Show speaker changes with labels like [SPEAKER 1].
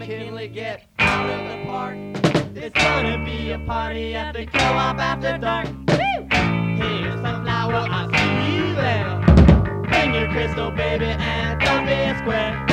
[SPEAKER 1] McKinley, get out of the park. There's gonna be a party at the co-op after dark. Woo! Here's Sunflower, I'll see you there. Bring your crystal, baby, and don't be a square.